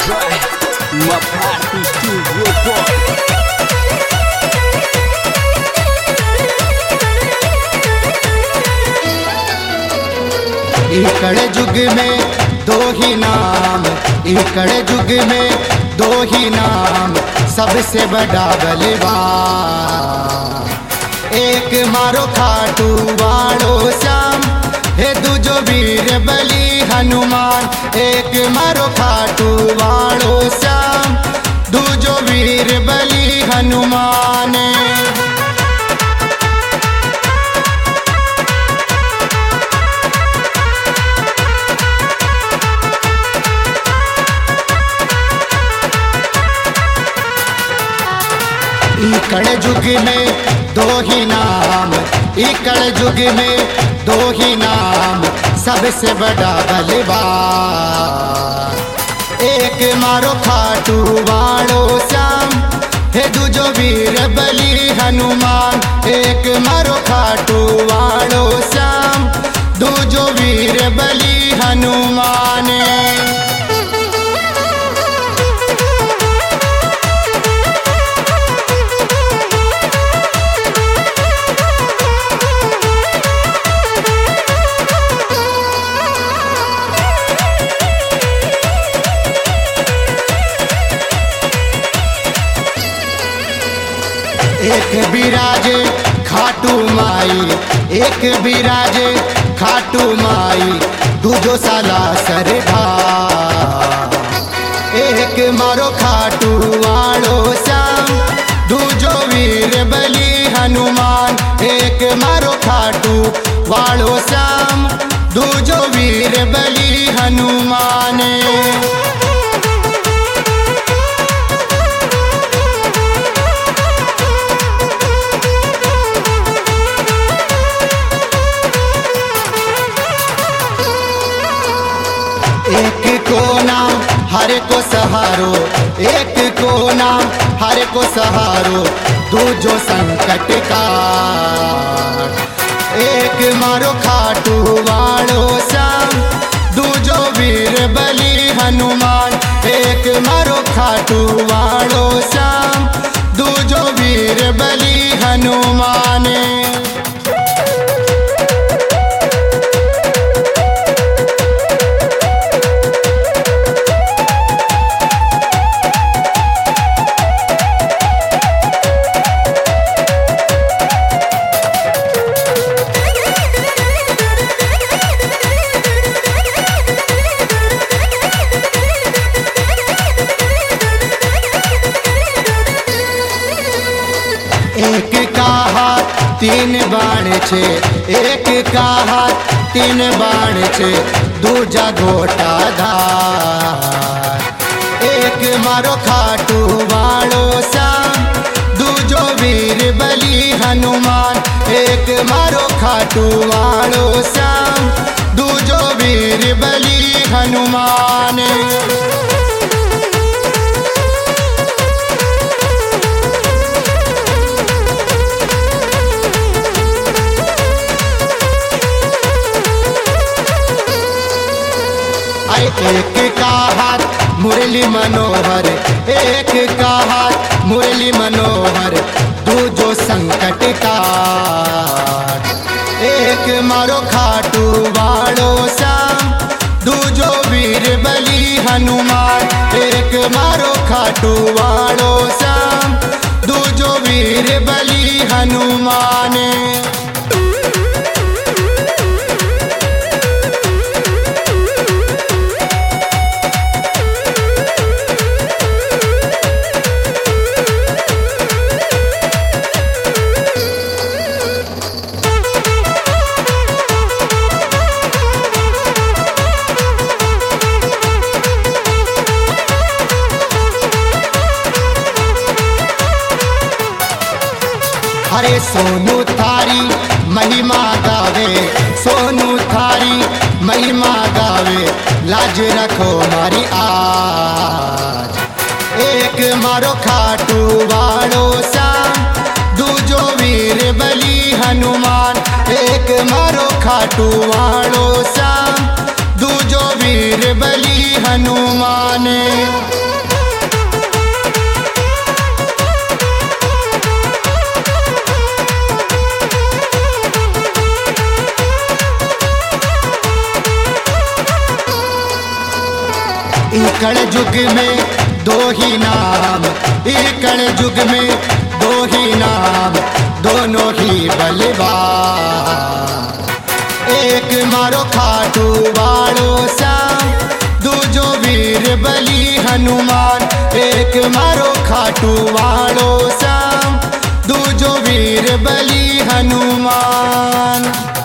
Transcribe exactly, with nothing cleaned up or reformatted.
by my party studio boy. इकड़ जुग में दो ही नाम, इकड़ जुग में दो ही नाम, सबसे बड़ा बलवान। एक मारो खाटू वालो श्याम, हे दूजो वीर बली हनुमान। एक मारो खाटू वालो श्याम, दूजो वीर बली हनुमान। इकड़ जुग में दो ही नाम, इकड़ जुग में दो ही नाम, सबसे बड़ा बलवान। एक मारो खाटू वालो श्याम, हे दूजो वीर बली हनुमान। एक मारो खाटू वालो श्याम, दूजो वीर बली हनुमान। एक बिराजे खाटू माई, एक बिराजे खाटू माई, दूजो साला सरदार। एक मारो खाटू वालो श्याम, दूजो वीर बली हनुमान। एक मारो खाटू वालो श्याम, दूजो वीर बली हनुमान। एक को नाम हर को सहारो, एक को नाम हर को सहारो, दूजो संकट का। एक मारो खाटू वालो श्याम, दूजो वीर बली हनुमान। एक मारो खाटू वालो श्याम, दूजो वीर बली हनुमान। एक का हाथ तीन बाण छे, एक का हाथ तीन बाण छे, दूजा गोटा धार। एक मारो खाटू वालो श्याम, दूजो वीर बली हनुमान। एक मारो खाटू वालो श्याम, दूजो वीर बली हनुमान। एक का हाथ मुरली मनोहर, एक का हाथ मुरली मनोहर, दूजो संकट काट। एक मारो खाटू वालो श्याम, दूजो वीर बली हनुमान। एक मारो खाटू वालो श्याम, दूजो वीर बली हनुमान। अरे सोनू थारी महिमा गावे, सोनू थारी महिमा गावे, लाज रखो मारी आज। एक मारो खाटू वालो श्याम, दूजो वीर बली हनुमान। एक मारो खाटू वालो श्याम, दूजो वीर बली हनुमान। इकड़ युग में दो ही नाम, इकड़ युग में दो ही नाम, दोनों ही बलवान। एक मारो खाटू वालो श्याम, दूजो वीर बली हनुमान। एक मारो खाटू वालो श्याम, दूजो वीर बली हनुमान।